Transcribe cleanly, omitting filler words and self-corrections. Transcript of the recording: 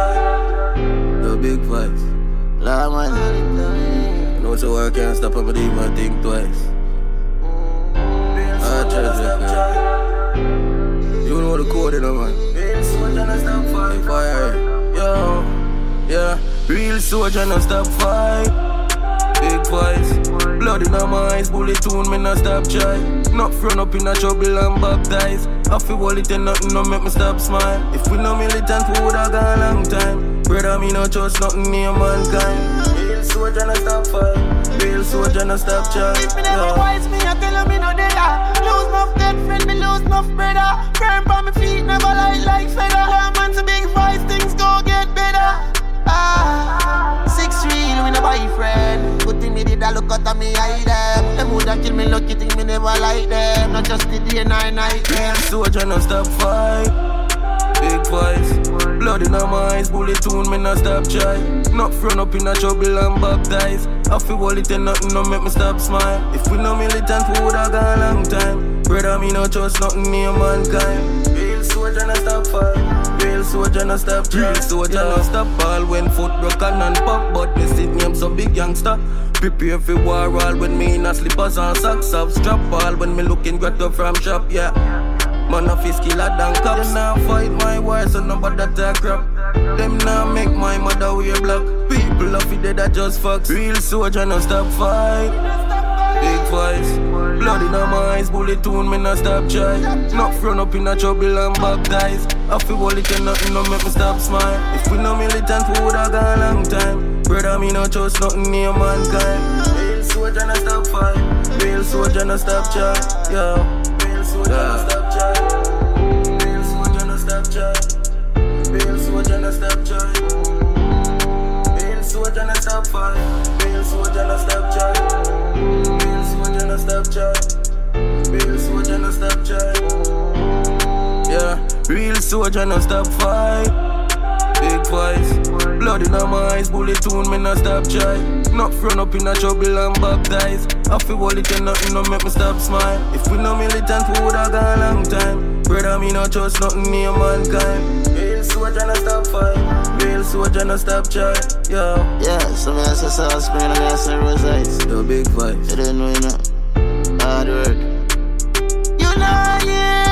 The big voice. La man. No, so I can't stop and even think twice. I try to you know the code, you know, man. If I yo, yeah, real soldier, no stop fight. Big voice, blood in my eyes, bullet tune, me no stop try. Not front up in a trouble and baptized. I feel wallet and nothing no make me stop smile. If we no militant, we would have gone a long time. Brother, me no trust nothing near mankind. Real soldier, no stop fight. Real soldier, no stop try. If me never wise, me I tell me no deader. Lose enough dead friend, me lose enough brother. Firm on my feet, never like feather. Yeah, man's a big voice, things go get better. 6 real with a boyfriend. Good thing me did a look out of me eye them. Them woulda kill me lucky thing me never like them. Not just the day and night. Real soldier no stop fight. Big voice, blood in my eyes, bullet tune me no stop try. Not front up in a trouble and baptized. I feel wallet and nothing no make me stop smile. If we no militant we woulda gone a long time. Brother me no trust nothing near mankind. Real soldier no stop fight. Real soldier no stop try. Real soldier no stop all when foot broken and pop. But me sit name some big youngster. Prepare for war all when me in a slippers and socks up. Strap all when me looking grotto from shop, yeah. Man a fist killer than cops. Them now fight my war so nobody that crap. Them now make my mother wear black. People of it that just fucks. Real soldier no stop fight. Big voice, blood in my eyes, bullet tune me no stop try. Not front up in a trouble and baptized. I feel wallet and nothing no make me stop smile. If we no militant we woulda gone a long time. Brother me no trust nothing near mankind. Real soldier no stop fight. Real soldier no stop try. Yo. Real soldier no stop try. Real soldier no stop try. Real soldier no stop try. Real soldier no stop fight. Real soldier no stop try. Real soldier no stop try. Real soldier no stop try. Yeah, real soldier no stop fight. Big voice, blood in my eyes, bullet tune me no stop try. Not front up in a trouble and baptized. I feel wallet and nothing no make me stop smile. If we no militant we woulda gone a long time. Brother me no trust nothing near mankind. Real soldier no stop fight. Real soldier no stop try. Yo. Yeah, so me I say South Spring and I say Rosites. The big voice. You don't know, you know. Hard work. You know, yeah.